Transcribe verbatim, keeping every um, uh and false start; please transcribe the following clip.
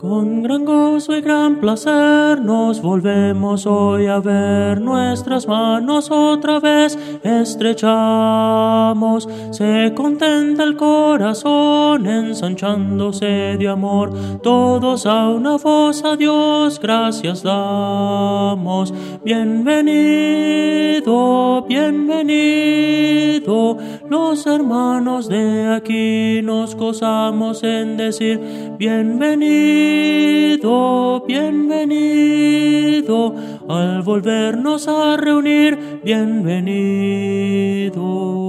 Con gran gozo y gran placer nos volvemos hoy a ver, nuestras manos otra vez estrechamos, se contenta el corazón ensanchándose de amor, todos a una voz a Dios gracias damos. Bienvenido, bienvenido, los hermanos de aquí nos gozamos en decir bienvenido, bienvenido, al volvernos a reunir, bienvenido.